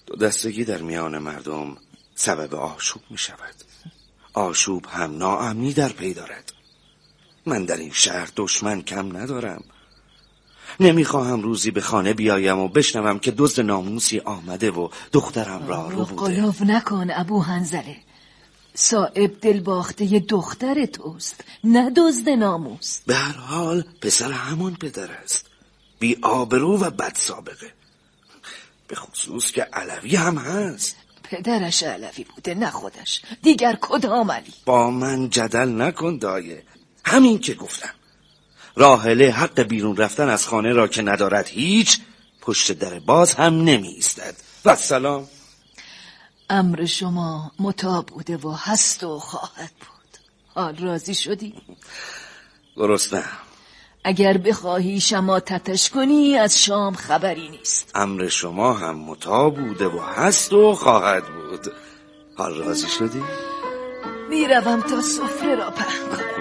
دو دستگی در میان مردم سبب آشوب می شود. آشوب هم ناامنی در پی دارد. من در این شهر دشمن کم ندارم. نمیخواهم روزی به خانه بیایم و بشنوم که دزد ناموسی آمده و دخترم را رو بوده. قلاف نکن ابو حنظله. صاحب دل باخته دختر توست، نه دزد ناموس. به هر حال پسر همان پدر است، بی آبرو و بد سابقه، به خصوص که علوی هم هست. پدرش علوی بوده نه خودش، دیگر کدام علی؟ با من جدل نکن دایه. همین که گفتم. راحله حق بیرون رفتن از خانه را که ندارد هیچ، پشت در باز هم نمی ایستد. و سلام. امر شما مطاع بوده و هست و خواهد بود. حال راضی شدی؟ درست نه. اگر بخواهی شماتتش کنی از شام خبری نیست. امر شما هم مطاع بوده و هست و خواهد بود. حال راضی شدی؟ میروم تا سفره را پهن کنم.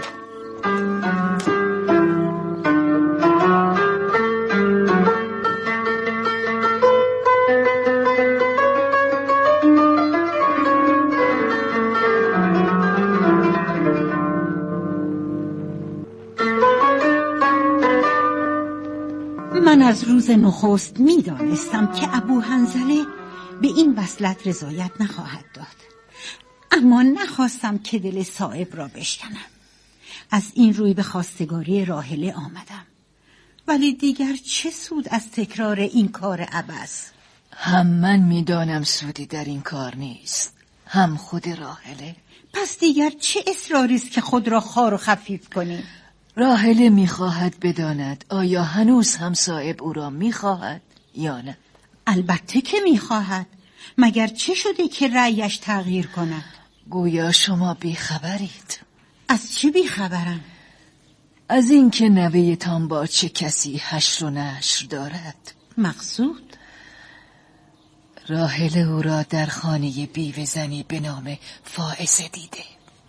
من از روز نخست می دانستم که ابو حنظله به این وصلت رضایت نخواهد داد، اما نخواستم که دل صاحب را بشکنم. از این روی به خواستگاری راحله آمدم، ولی دیگر چه سود از تکرار این کار عبث؟ هم من می دانم سودی در این کار نیست، هم خود راحله. پس دیگر چه اصراری است که خود را خوار و خفیف کنی؟ راحله میخواهد بداند آیا هنوز هم صاحب او را میخواهد یا نه. البته که میخواهد. مگر چه شده که رأیش تغییر کند؟ گویا شما بیخبرید. از چه بیخبرم؟ از این که نوه‌تان با چه کسی حشر و نشر دارد. مقصود؟ راحله او را در خانه بیوه زنی به نام فائزه دیده.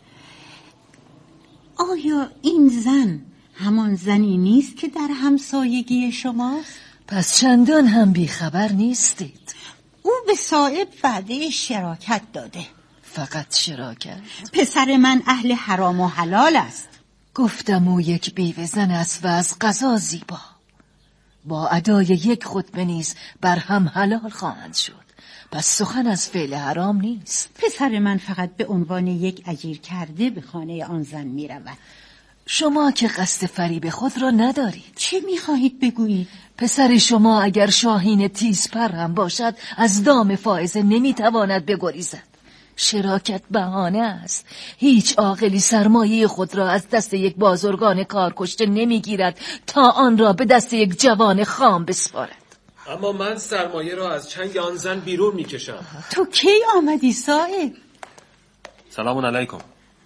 آیا این زن همان زنی نیست که در همسایگی شماست؟ پس چندان هم بیخبر نیستید. او به صاحب وعده شراکت داده. فقط شراکت؟ پسر من اهل حرام و حلال است. گفتم او یک بیوه زن است و از قضا زیبا. با ادای یک خطبه نیز بر هم حلال خواهند شد. پس سخن از فعل حرام نیست. پسر من فقط به عنوان یک اجیر کرده به خانه آن زن می رود. شما که قصد فریب خود را ندارید. چه می خواهید بگویید؟ پسر شما اگر شاهین تیزپر هم باشد از دام فائزه نمی تواند بگریزد. شراکت بهانه است. هیچ عاقلی سرمایه خود را از دست یک بازرگان کار کشته نمی گیرد تا آن را به دست یک جوان خام بسپارد. اما من سرمایه را از چنگ آن زن بیرون می کشم. تو کی آمدی صاحب؟ سلام علیکم.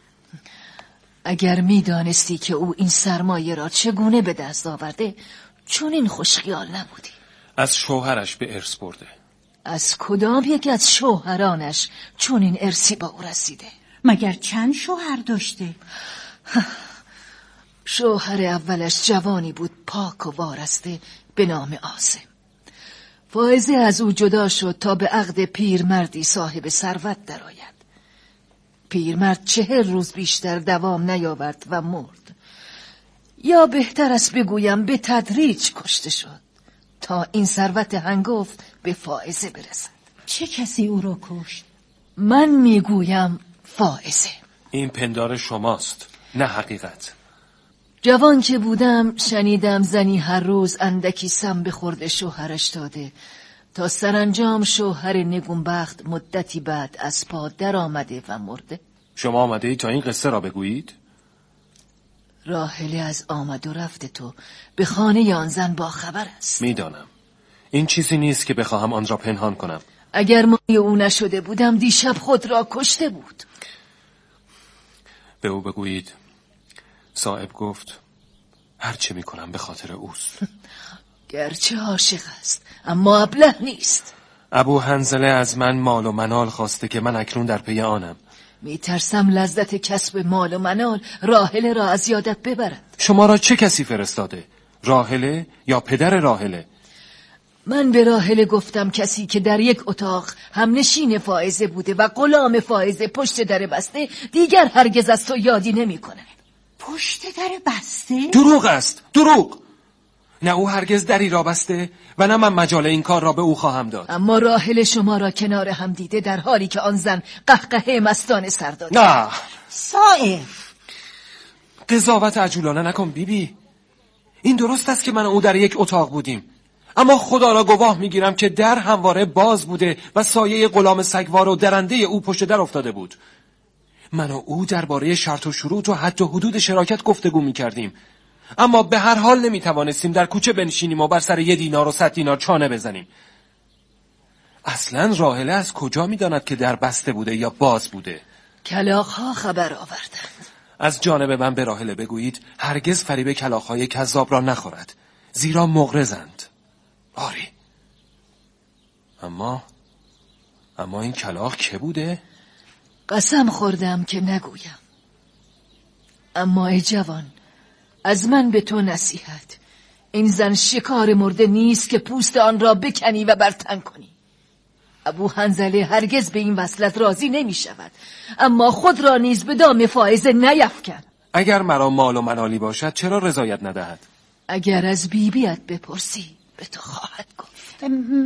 اگر می دانستی که او این سرمایه را چگونه به دست آورده چون این خوشخیال نبودی. از شوهرش به ارث برده. از کدام یک از شوهرانش چون این ارثی با او رسیده؟ مگر چند شوهر داشته؟ شوهر اولش جوانی بود پاک و وارسته به نام عاصم. فائزه از او جدا شد تا به عقد پیرمردی صاحب ثروت درآید. پیرمرد 40 روز بیشتر دوام نیاورد و مرد. یا بهتر است بگویم به تدریج کشته شد تا این ثروت هنگفت به فائزه برسد. چه کسی او را کشت؟ من میگویم فائزه. این پندار شماست نه حقیقت. جوان که بودم شنیدم زنی هر روز اندکی سم به خورد شوهرش داده تا سرانجام شوهر نگونبخت مدتی بعد از پا در آمده و مرده. شما آمده تا این قصه را بگویید؟ راحله از آمد و رفت تو به خانه آن زن با خبر است. میدانم. این چیزی نیست که بخواهم آن را پنهان کنم. اگر مایه او نشده بودم دیشب خود را کشته بود. به او بگویید صاحب گفت هر چه میکنم به خاطر اوست. گرچه عاشق است اما ابله نیست. ابو حنظله از من مال و منال خواسته که من اکنون در پی آنم. میترسم لذت کسب مال و منال راحله را از یادت ببرد. شما را چه کسی فرستاده؟ راحله یا پدر راحله؟ من به راحله گفتم کسی که در یک اتاق همنشین فائزه بوده و غلام فائزه پشت در بسته دیگر هرگز از تو یادی نمی کنه. پشت در بسته؟ دروغ است، دروغ. نه او هرگز دری را بسته و نه من مجال این کار را به او خواهم داد. اما راحله شما را کنار هم دیده در حالی که آن زن قهقهه مستانه سر داده. نه صائب، قضاوت عجولانه نکن بیبی. این درست است که من و او در یک اتاق بودیم، اما خدا را گواه میگیرم که در همواره باز بوده و سایه غلام سگوار و درنده او پشت در افتاده بود. من و او درباره شرط و شروط و حد و حدود شراکت گفتگو میکردیم، اما به هر حال نمیتوانستیم در کوچه بنشینیم و بر سر 1 دینار و 100 دینار چانه بزنیم. اصلا راحله از کجا میداند که در بسته بوده یا باز بوده؟ کلاغ‌ها خبر آوردند. از جانب من به راحله بگویید هرگز فریب کلاغ‌های کذاب را نخورد، زیرا مغرضند. آری. اما این کلاغ که بوده؟ قسم خوردم که نگویم. اما ای جوان، از من به تو نصیحت. این زن شکار مرده نیست که پوست آن را بکنی و برتن کنی. ابو حنظله هرگز به این وصلت راضی نمی شود، اما خود را نیز به دام فائزه نیفکن. اگر مرا مال و منالی باشد چرا رضایت ندهد؟ اگر از بیبیت بپرسی به تو خواهد گفت.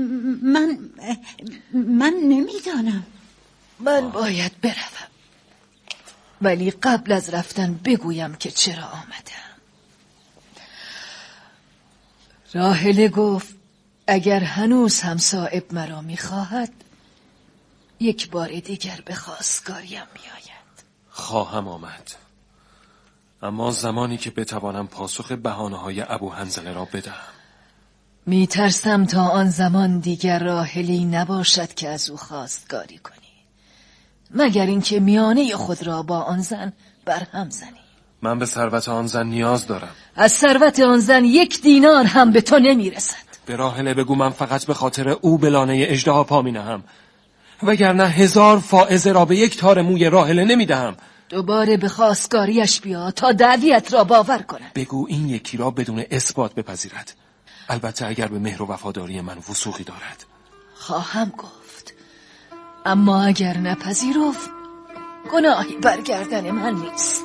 من نمیدانم. من باید بروم، ولی قبل از رفتن بگویم که چرا آمدم. راحله گفت اگر هنوز هم صائب مرا می‌خواهد 1 بار دیگر به خواستگاریم می‌آید. خواهم آمد، اما زمانی که بتوانم پاسخ بهانه‌های ابو حنظله را بدهم. میترسم تا آن زمان دیگر راحلی نباشد که از او خواستگاری کنی، مگر اینکه میانه خود را با آن زن برهم زنی. من به ثروت آن زن نیاز دارم. از ثروت آن زن 1 دینار هم به تو نمیرسد. به راحله بگو من فقط به خاطر او به لانه اژدها پا می‌نهم، وگرنه 1000 فائزه را به 1 تار موی راحله نمیدهم. دوباره به خواستگاریش بیا تا دعویت را باور کند. بگو این یکی را بدون اثبات بپذیرد، البته اگر به مهر و وفاداری من وثوقی دارد. خواهم گفت، اما اگر نپذیرفت گناهی برگردن من نیست.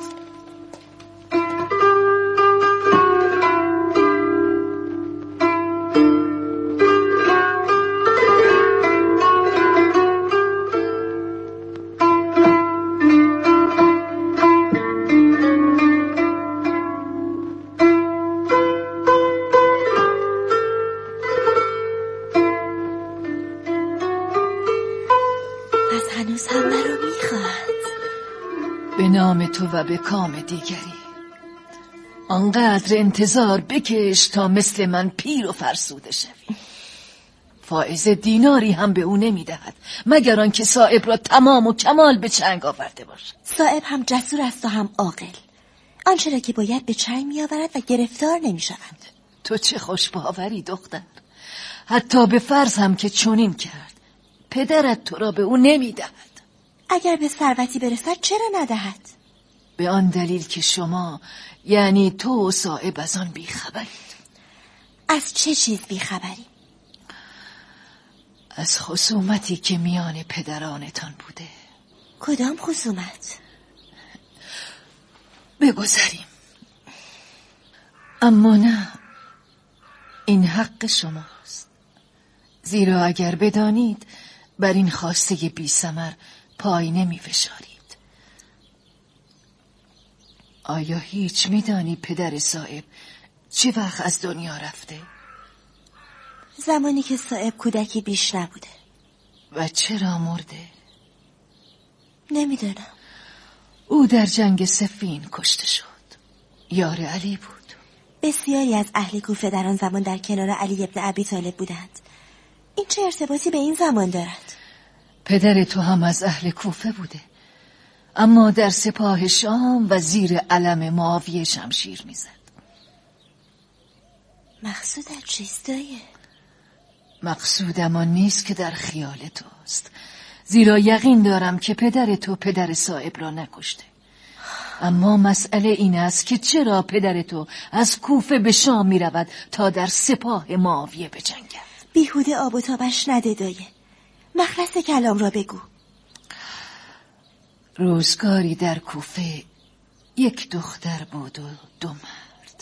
به نام تو و به کام دیگری. آنقدر انتظار بکش تا مثل من پیر و فرسوده شوی. فائزه دیناری هم به او نمیدهد مگر آنکه صائب را تمام و کمال به چنگ آورده باشد. صائب هم جسور است و هم عاقل، آنچه را که باید به چنگ میآورد و گرفتار نمیشوند. تو چه خوش باوری دختر. حتی به فرض هم که چنین کرد، پدرت تو را به او نمیدهد. اگر به ثروتی برسد چرا ندهد؟ به آن دلیل که شما، یعنی تو و صائب، از آن بیخبرید. از چه چیز بیخبری؟ از خصومتی که میان پدرانتان بوده. کدام خصومت؟ بگذاریم. اما نه، این حق شماست، زیرا اگر بدانید بر این خواسته بی ثمر پای نمی فشارید. آیا هیچ میدانی پدر صائب چه وقت از دنیا رفته؟ زمانی که صائب کودکی بیش نبوده. و چرا مرده؟ نمیدونم. او در جنگ صفین کشته شد. یار علی بود. بسیاری از اهل کوفه در آن زمان در کنار علی ابن ابی طالب بودند. این چه ارتباطی به این زمان دارد؟ پدر تو هم از اهل کوفه بوده، اما در سپاه شام و زیر علم معاویه شمشیر میزد. مقصودت چیست دایه؟ مقصودم آن نیست که در خیال توست، زیرا یقین دارم که پدر تو پدر صائب را نکشته. اما مسئله این است که چرا پدر تو از کوفه به شام می رود تا در سپاه معاویه بجنگد. بیهوده آب و تابش نده دایه. مخلص کلام را بگو. روزگاری در کوفه یک دختر بود و 2 مرد.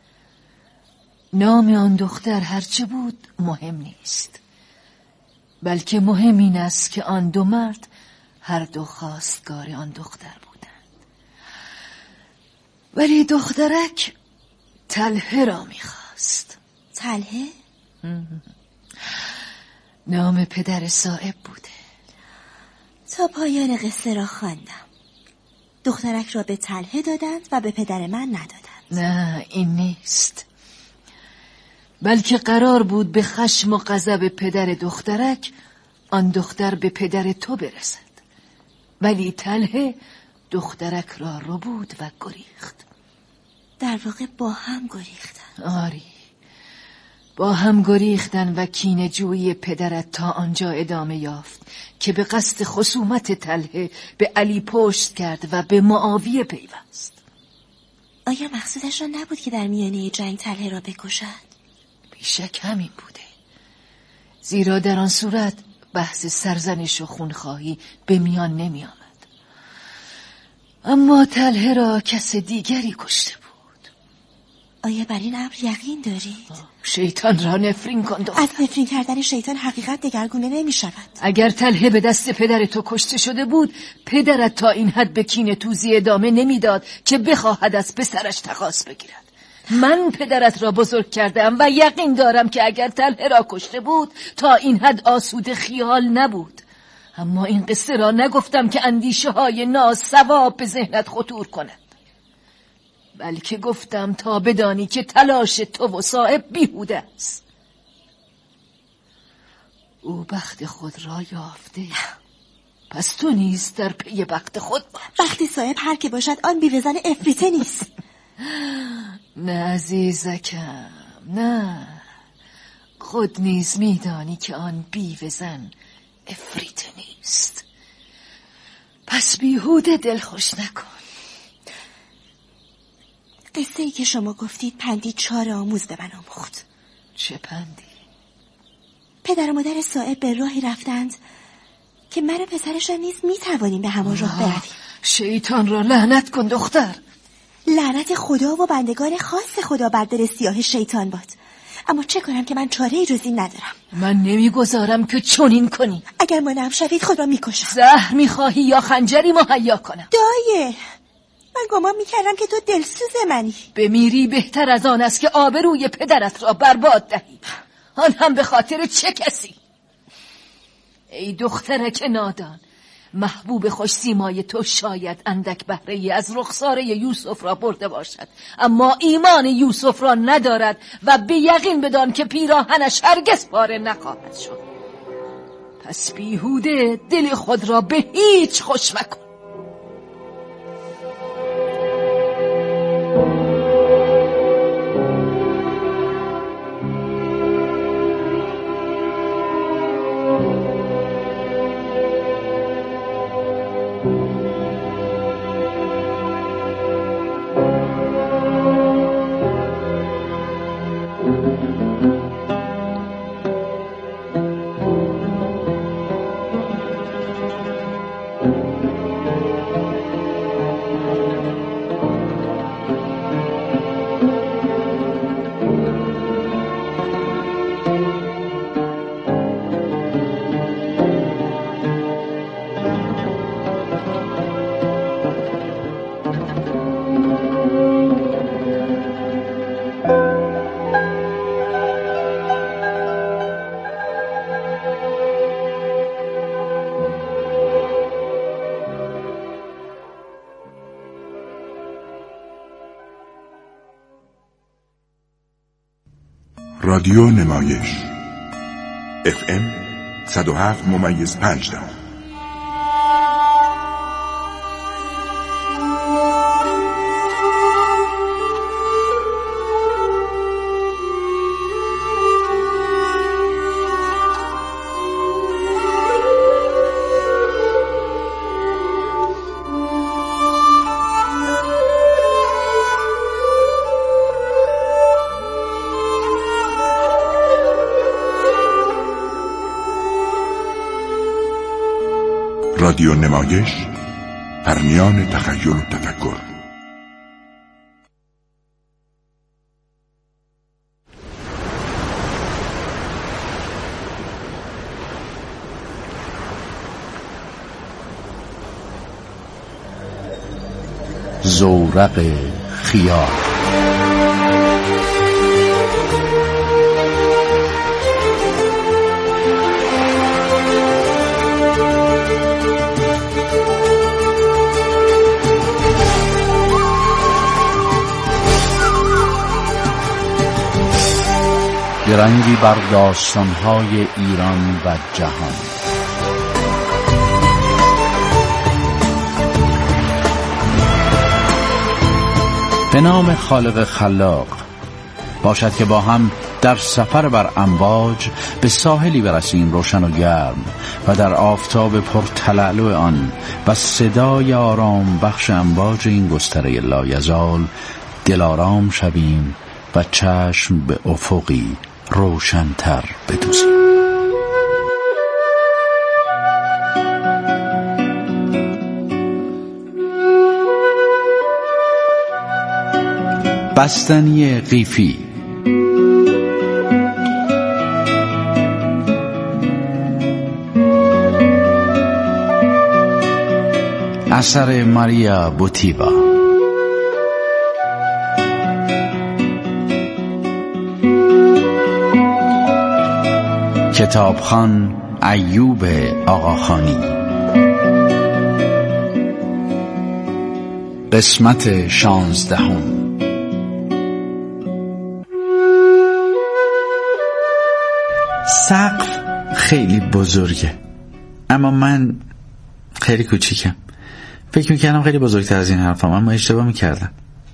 نام آن دختر هرچه بود مهم نیست، بلکه مهم این است که آن 2 مرد هر دو خواستگار آن دختر بودند. ولی دخترک طلحه را می‌خواست. طلحه؟ نام پدر صائب بوده. تا پایان قصه را خواندم. دخترک را به طلحه دادند و به پدر من ندادند. نه، این نیست، بلکه قرار بود به خشم و غضب پدر دخترک آن دختر به پدر تو برسد، ولی طلحه دخترک را ربود و گریخت. در واقع با هم گریختن. آری، با هم گریختن و کینه جویی پدرت تا آنجا ادامه یافت که به قصد خصومت طلحه به علی پشت کرد و به معاویه پیوست. آیا مقصودش را نبود که در میانه جنگ طلحه را بکشد؟ بیشک همین بوده، زیرا در آن صورت بحث سرزنش و خونخواهی به میان نمی آمد. اما طلحه را کس دیگری کشته بود. آیا بر این امر یقین دارید؟ شیطان را نفرین کن دختر. از نفرین کردن شیطان حقیقت دگرگونه نمی شود. اگر طلحه به دست پدر تو کشته شده بود، پدرت تا این حد به کینه توزی ادامه نمیداد که بخواهد از پسرش تقاص بگیرد. من پدرت را بزرگ کردم و یقین دارم که اگر طلحه را کشته بود تا این حد آسوده خیال نبود. اما این قصه را نگفتم که اندیشه های ناصواب به ذهنت خطور کند، بلکه گفتم تا بدانی که تلاش تو و صائب بیهوده است. او بخت خود را یافته، پس تو نیز در پی بخت خود باش. بخت صائب هر که باشد آن بیوه‌زن افریته نیست. نه عزیزکم، نه، خود نیز میدانی که آن بیوه‌زن افریته نیست. پس بیهوده دل خوش نکن. قصه ای که شما گفتید پندی 4 آموز به من آموخت. چه پندی؟ پدر و مادر صائب به راهی رفتند که من و پسرشان نیز میتوانیم به همان راه برویم. شیطان را لعنت کن دختر. لعنت خدا و بندگان خاص خدا بر دل سیاه شیطان باد. اما چه کنم که من چاره‌ای جز این ندارم. من نمیگذارم که چنین کنی. اگر مانعم شوید خود را میکشم. زهر میخواهی یا خنجری مهیا کنم؟ دایه، من گمان میکردم که تو دلسوز منی. بمیری بهتر از آن است که آبروی پدرت را برباد دهی، آن هم به خاطر چه کسی؟ ای دخترک نادان، محبوب خوش سیمای تو شاید اندک بهره‌ای از رخساره یوسف را برده باشد، اما ایمان یوسف را ندارد و به یقین بدان که پیراهنش هرگز پاره نخواهد شد. پس بیهوده دل خود را به هیچ خوش مکن. رادیو نمایش FM 107.5. رادیو نمایش در میان تخیل و تفکر. زورق خیال. درنگی بر داستان‌های ایران و جهان. به نام خالق خلاق. باشد که با هم در سفر بر امواج به ساحلی برسیم روشن و گرم و در آفتاب پرتلالو آن و صدای آرام بخش امواج این گستره لایزال دلارام شویم و چشم به افقی روشن‌تر بدوزیم. بستنی قیفی. اثر ماریا بوتیوا. کتابخوان ایوب آقاخانی. قسمت 16. سقف خیلی بزرگه اما من خیلی کوچیکم. فکر میکردم خیلی بزرگتر از این حرفام، اما اشتباه میکردم.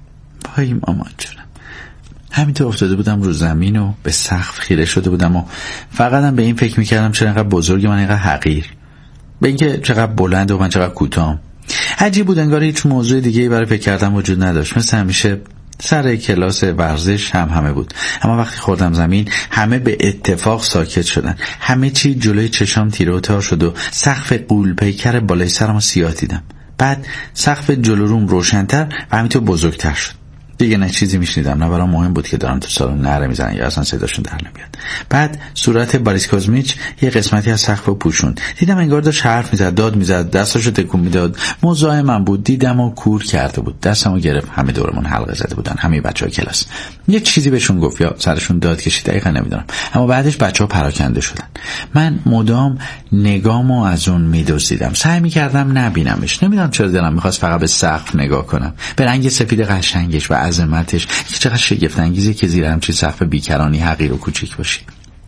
پای مامان جونم. همینطور افتاده بودم رو زمین و به سقف خیره شده بودم و فقط هم به این فکر میکردم چرا اینقدر بزرگ من اینقدر حقیر، به اینکه چقدر بلند و من چقدر کوتاهم. عجیب بود، انگار هیچ موضوع دیگه‌ای برای فکر کردن وجود نداشت. مثل همیشه سر کلاس ورزش همه بود، اما وقتی خوردم زمین همه به اتفاق ساکت شدن. همه چی جلوی چشام تیره و تار شد و سقف قول پیکر بالای سرمو سیاه دیدم. بعد سقف جلو روم روشن‌تر و همینطور بزرگتر شد. دیگه نه چیزی میشنیدم نه برام مهم بود که دارن تو سالن نره میزنن یا اصلا صداشون در نمیاد. بعد صورت باریس کوزمیچ یه قسمتی از سقف رو پوشوند. دیدم انگار داشت حرف میزد، داد میزد، دستاشو تکون میداد. مزاحمم بود. دیدم و کور کرده بود. دستمو گرفت. همه دورمون حلقه زده بودن، همه بچهای کلاس. یه چیزی بهشون گفت یا سرشون داد کشید، دقیقاً نمیدونم. اما بعدش بچه‌ها پراکنده شدن. من مدام نگامو از اون میدزدیدم. سعی میکردم نبینمش. نمیدونم چرا دلم میخواست فقط به سقف نگاه کنم، به رنگ سفید قشنگش و عظمتش که چقدر شگفت انگیزه که زیر همچین سقف بیکرانی حقیر و کوچیک باشی.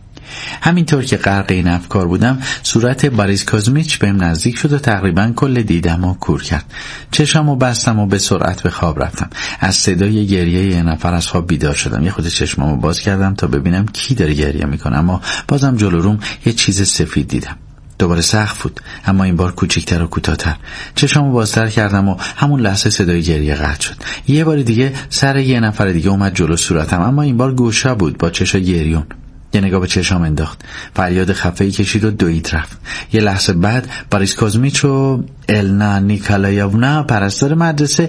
همینطور که غرق این افکار بودم صورت باریس کوزمیچ بهم نزدیک شد و تقریبا کل دیدمو کور کرد. چشمو بستم و به سرعت به خواب رفتم. از صدای گریه یه نفر از خواب بیدار شدم. یه خود چشمامو باز کردم تا ببینم کی داره گریه میکنه، اما بازم جلو روم یه چیز سفید دیدم. دوباره سقف بود، اما این بار کوچیک‌تر و کوتاه‌تر. چشمو بازتر کردم و همون لحظه صدای گریه قطع شد. یه بار دیگه سر یه نفر دیگه اومد جلو صورتم، اما این بار گوشا بود با چشای گریون. یه نگاه به چشام انداخت، فریاد خفه‌ای کشید و دوید رفت. یه لحظه بعد باریس کوزمیچ و النا نیکولایونا پرستار مدرسه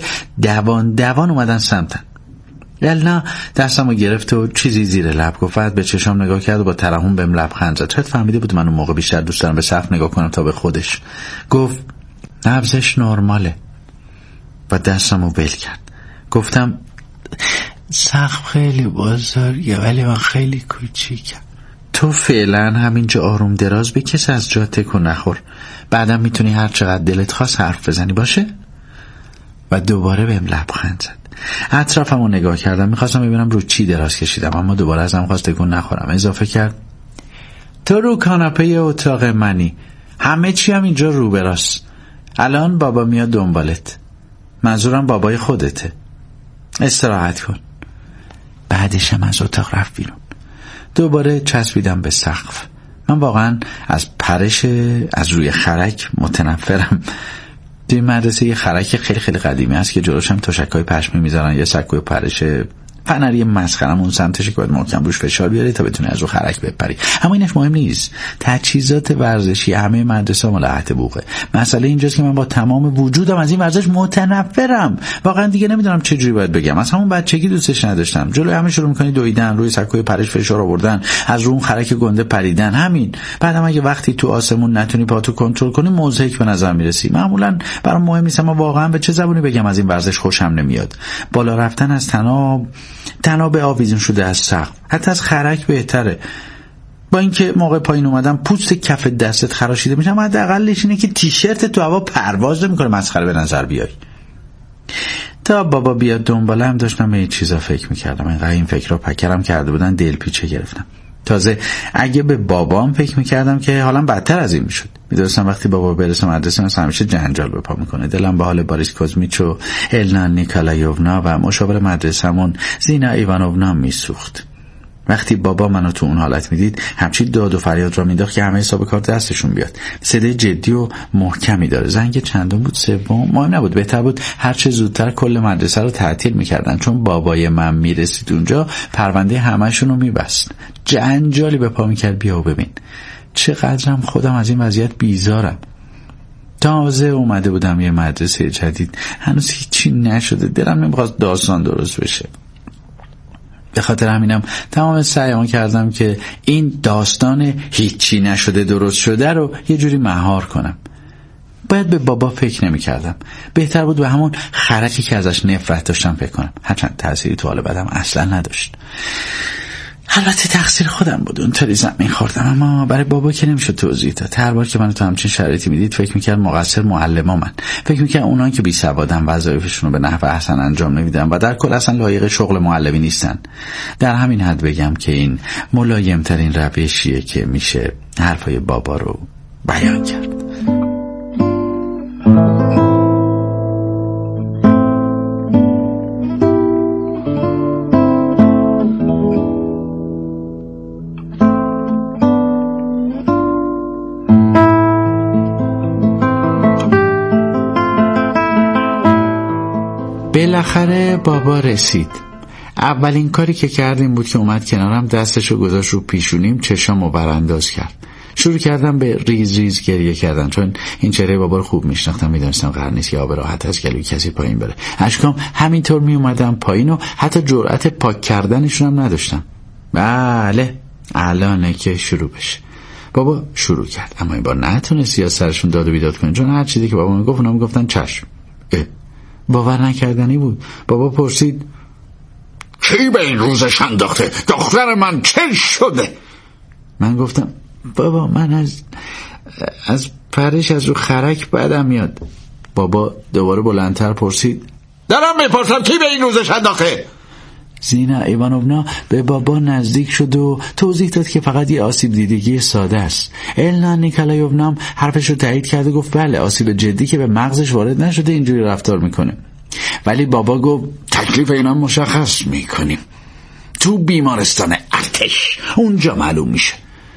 دوان اومدن سمتم. النا دستمو گرفت و چیزی زیر لب گفت. بعد به چشام نگاه کرد و با ترحم بهم لبخند زد. شاید فهمیده بود من اون موقع بیشتر دوست دارم به سقف نگاه کنم تا به خودش. گفت نبضش نرماله و دستمو ول کرد. گفتم سقف خیلی بزرگه ولی من خیلی کوچیکم. تو فعلا همینجا آروم دراز بکش، از جا تکون نخور. بعدم میتونی هر چقدر دلت خواست حرف بزنی، باشه؟ و دوباره بهم لبخند زد. اطرافمو نگاه کردم، میخواستم ببینم رو چی دراز کشیدم، اما دوباره ازم خواست تکون نخورم. اضافه کرد تو رو کاناپه اتاق منی، همه چی هم اینجا رو براست. الان بابا میاد دنبالت. منظورم بابای خودته. استراحت کن. بعدش هم از اتاق رفت بیرون. دوباره چسبیدم به سقف. من واقعا از پرش از روی خرک متنفرم. توی مدرسه یه خرک خیلی خیلی قدیمی هست که جلوش هم تشک‌های پشمی میذارن، یه سکوی پرش فنری مسخرمون سمتشه که باید محکم روش فشار بیاری تا بتونی از رو خرک بپری. اما اینش مهم نیست. تجهیزات ورزشی همه مدرسه مال عهد بوقه. مسئله اینجاست که من با تمام وجودم از این ورزش متنفرم. واقعا دیگه نمیدونم چه جوری باید بگم. از همون بچگی دوستش نداشتم. جلوی همه شروع می‌کنی دویدن، روی سکوی پرش فشار آوردن، از رو اون خرک گنده پریدن، همین. بعدم اگه وقتی تو آسمون نتونی پاتو کنترل کنی مضحک به نظر میرسی. معمولا برام مهم نیست، اما واقعا به چه زبونی بگم از این ورزش خوشم نمیاد. بالا رفتن از تناب آویزون شده از سقف، حتی از خرک بهتره. با اینکه موقع پایین اومدن پوست کف دستت خراشیده میشه، اما حداقلش اینه که تیشرت تو هوا پرواز نمیکنه مسخره به نظر بیای. تا بابا بیاد دنبالم داشتم به این چیزا فکر میکردم. اینقدر این فکرها پکرم کرده بودن دلپیچه گرفتم. تازه اگه به بابام فکر میکردم که حالا بدتر از این میشد. میدونستم وقتی بابا برسه مدرسه مثلا همیشه جنجال به پا میکنه. دلم به حال باریس کوزمیچ و النا نیکولایونا و مشاور مدرسمون زینا ایوانونا میسوخت. وقتی بابا منو تو اون حالت میدید همچین داد و فریاد را مینداخت که همه حساب کار دستشون بیاد. صدای جدی و محکمی داره. زنگ چندم بود؟ سوم؟ مهم نبود. بهتر بود هر چه زودتر کل مدرسه رو تعطیل میکردن، چون بابای من میرسید اونجا پرونده همشون رو میبست. جنجالی به پا میکرد. بیا و ببین چقدرم خودم از این وضعیت بیزارم. تازه اومده بودم یه مدرسه جدید، هنوز هیچی نشده. دلم نمیخواست داستان درست بشه. به خاطر همینم تمام سعیمو کردم که این داستان هیچی نشده درست شده رو یه جوری مهار کنم. باید به بابا فکر نمی کردم. بهتر بود به همون خرکی که ازش نفرت داشتم فکر کنم. هرچند تأثیری تو حال بدم اصلا نداشت. البته تقصیر خودم بود، اونطوری زمین خوردم، اما برای بابا که نمیشد توضیح داد. هر بار که منو تو همچین شرایطی میدید فکر میکرد مقصر معلما من. فکر میکرد اونان که بی سوادن وظایفشون رو به نحو احسن انجام نمیدن و در کل اصلا لایق شغل معلمی نیستن. در همین حد بگم که این ملایم ترین روشیه که میشه حرفای بابا رو بیان کرد. بالاخره بابا رسید. اولین کاری که کردیم بود که اومد کنارم، دستشو گذاشت رو پیشونیم، چشامو برانداز کرد. شروع کردم به ریز ریز گریه کردن، چون این چهره بابا رو خوب میشناختم. میدونستم قرار نیست که آب راحت از گلوی کسی پایین بره. اشکام همینطور میومدم پایین و حتی جرأت پاک کردنشون هم نداشتم. بله الانه که شروع بشه. بابا شروع کرد، اما این بار نتونست یا سرشون داد و بیداد کنه، چون هر چیزی که بابا میگفت اونا میگفتن چشم. باور نکردنی بود. بابا پرسید کی به این روزش انداخته؟ دختر من چه شده؟ من گفتم بابا من از پرش از رو خرک بدم میاد. بابا دوباره بلندتر پرسید دارم میپرسم کی به این روزش انداخته؟ زینا ایوانونا به بابا نزدیک شد و توضیح داد که فقط یه آسیب دیدگی ساده است. النا نیکولایونا هم حرفش رو تایید کرد و گفت بله آسیب جدی که به مغزش وارد نشده اینجوری رفتار میکنه. ولی بابا گفت تکلیف اینا مشخص میکنیم تو بیمارستان ارتش، اونجا معلوم میشه.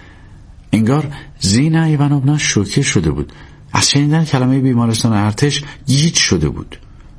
انگار زینا ایوانونا شوکه شده بود. از شنیدن کلمه بیمارستان ارتش گیج شده بود.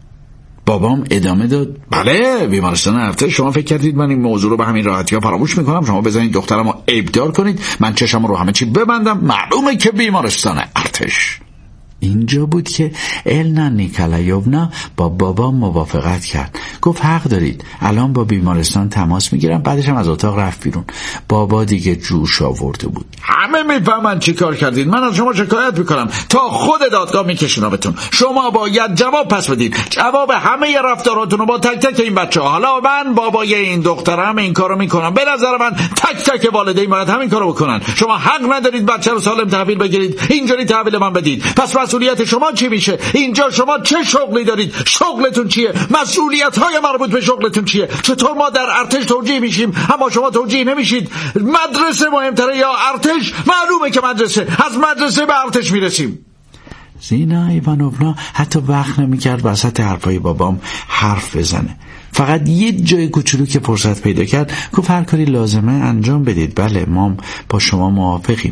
بابام ادامه داد بله بیمارستان ارتش. شما فکر کردید من این موضوع رو به همین راحتی ها فراموش میکنم؟ شما بزنید دخترم رو ابدار کنید، من چشم رو همه چی ببندم، معلومه که بیمارستان ارتش. اینجا بود که النا نیکولایونا با بابا موافقت کرد. گفت حق دارید، الان با بیمارستان تماس میگیرم. بعدش هم از اتاق رفت بیرون. بابا دیگه جوش آورده بود. همه میفهمن چی کار کردید. من از شما شکایت میکنم، تا خود دادگاه میکشونمتون. شما باید جواب پس بدید، جواب همه رفتاراتون رو با تک تک این بچه ها. حالا من بابای این دخترم این کارو میکنم. به نظر من تک تک والدین باید همین کارو بکنن. شما حق ندارید بچه رو سالم تحویل بگیرید، اینجوری تحویل من بدید. پس مسئولیت شما چی میشه؟ اینجا شما چه شغلی دارید؟ شغلتون چیه؟ مسئولیت‌های مربوط به شغلتون چیه؟ چطور ما در ارتش توجیه میشیم اما شما توجیه نمیشید؟ مدرسه مهمتره یا ارتش؟ معلومه که مدرسه. از مدرسه به ارتش میرسیم. زینا ایوانونا حتی وقت نمیکرد وسط حرفای بابام حرف بزنه. فقط یه جای کوچولو که فرصت پیدا کرد گفت هر کاری لازمه انجام بدید. بله ما با شما موافقیم.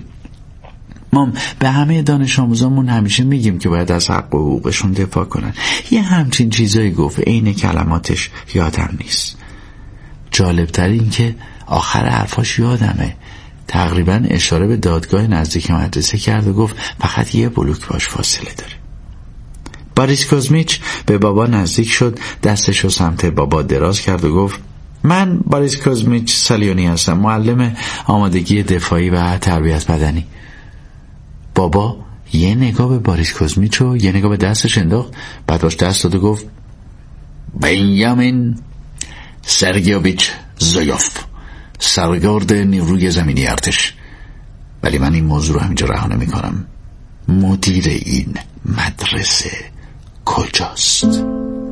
ما به همه دانش آموزامون همیشه میگیم که باید از حق و حقوقشون دفاع کنن. یه همچین چیزایی گفت، عین کلماتش یادم نیست. جالبتر این که آخر حرفاش یادمه تقریبا اشاره به دادگاه نزدیک مدرسه کرد و گفت فقط یه بلوک باش فاصله داره. باریس کوزمیچ به بابا نزدیک شد، دستشو سمت بابا دراز کرد و گفت من باریس کوزمیچ سالیونی هستم، معلم آمادگی دفاعی و تربیت بدنی. بابا یه نگاه به باریس کوزمیچ و یه نگاه به دستش انداخت، بعد باش دست داد و گفت بنیامین سرگیوویچ زویوف، سرگرد نیروی زمینی ارتش. ولی من این موضوع رو همینجا رها نمی‌کنم. مدیر این مدرسه کجاست؟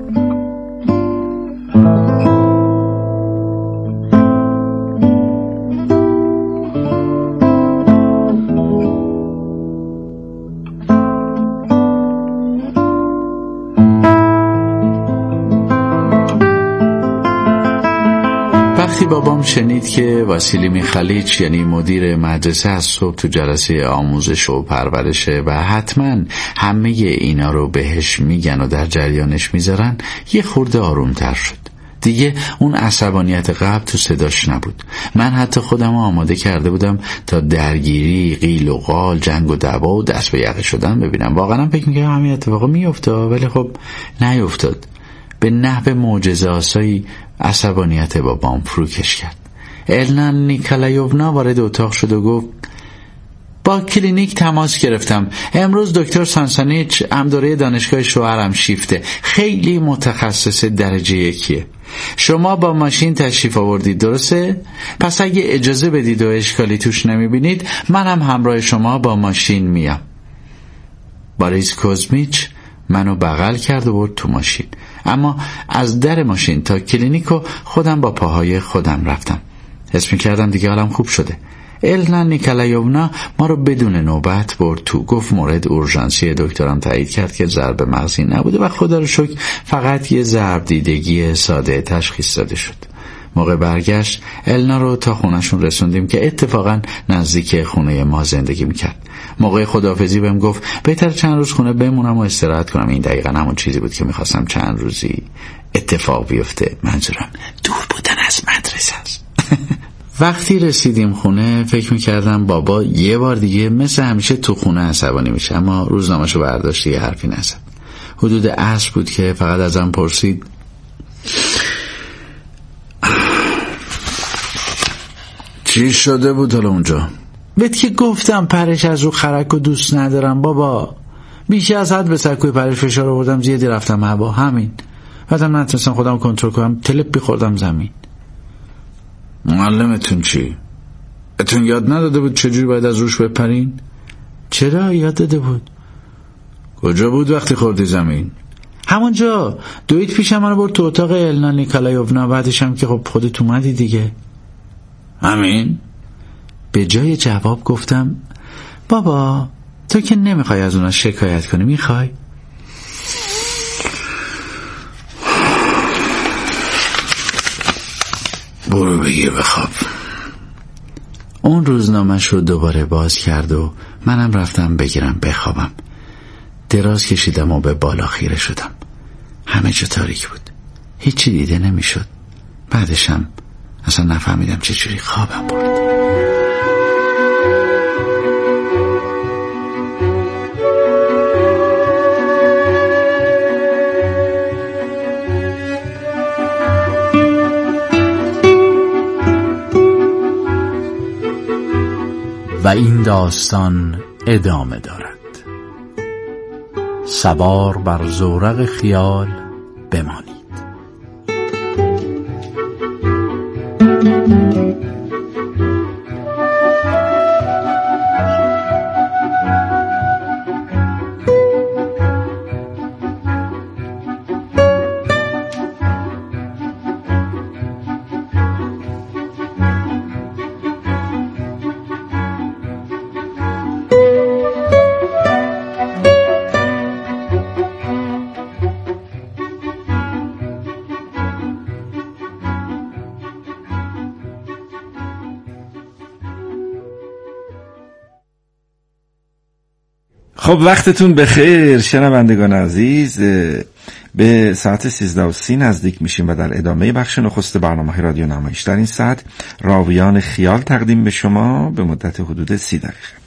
وقتی بابام شنید که واسیلی میخالیچ یعنی مدیر مدرسه از صبح تو جلسه آموزش و پرورشه و حتما همه اینا رو بهش میگن و در جریانش میذارن، یه خورده آرومتر شد. دیگه اون عصبانیت قبل تو صداش نبود. من حتی خودم آماده کرده بودم تا درگیری، قیل و قال، جنگ و دعوا و دست به یقه شدن ببینم. واقعا فکر میکنم همین اتفاقا میفته، ولی خب نیفتاد. به نحو معجزه‌آسایی عصبانیت بابام فروکش کرد. النا نیکولایونا وارد اتاق شد و گفت با کلینیک تماس گرفتم. امروز دکتر سانسانیچ همدوره دانشگاه شوهرم شیفته، خیلی متخصص درجه یکیه. شما با ماشین تشریف آوردید درسته؟ پس اگه اجازه بدید و اشکالی توش نمیبینید منم همراه شما با ماشین میام. باریس کوزمیچ منو بغل کرد و برد تو ماشین، اما از در ماشین تا کلینیکو خودم با پاهای خودم رفتم. حس می‌کردم دیگه حالم خوب شده. النا نیکولایونا ما رو بدون نوبت برد تو، گفت مورد اورژانسی. دکترم تایید کرد که ضرب مغزی نبوده و خدا رو شکر فقط یه ضرب دیدگی ساده تشخیص داده شد. موقع برگشت النا رو تا خونه‌شون رسوندیم که اتفاقا نزدیک خونه ما زندگی میکرد. موقع خداحافظی بهم گفت بهتر چند روز خونه بمونم و استراحت کنم. این دقیقا همون چیزی بود که میخواستم چند روزی اتفاق بیفته. منظورم دور بودن از مدرسه است. وقتی رسیدیم خونه فکر میکردم بابا یه بار دیگه مثل همیشه تو خونه عصبانی میشه، اما روزنامه‌شو برداشت، یه حرفی نزد. حدود عصر بود که فقط ازم پرسید چی شده بود حالا اونجا؟ بهت که گفتم پرش از رو خرک و دوست ندارم بابا. بیش از حد به سکوی پرش فشار آوردم، زیادی رفتم هوا، همین. بعدم نتونستم خودم کنترل کنم، تلپ خوردم زمین. معلمتون چی؟ اتون یاد نداده بود چجوری باید از روش بپرین؟ چرا یاد داده بود؟ کجا بود وقتی خوردی زمین؟ همونجا دوید پیشم منو برد تو اتاق النا نیکولایونا. بعدش هم که خب خودت اومدی دیگه. همین؟ به جای جواب گفتم بابا تو که نمیخوای از اونا شکایت کنی، میخوای؟ برو بگیر بخواب. اون روزنامه‌ش رو دوباره باز کرد و منم رفتم بگیرم بخوابم. دراز کشیدم و به بالا خیره شدم. همه جا تاریک بود، هیچی دیده نمیشد. بعدشم اصلا نفهمیدم چجوری خوابم برد. و این داستان ادامه دارد. سوار بر زورق خیال بمانید. خب وقتتون بخیر شنوندگان عزیز. به ساعت 13:30 نزدیک میشیم و در ادامه بخش نخست برنامه رادیو نمایش در این ساعت راویان خیال تقدیم به شما به مدت حدود 30 دقیقه.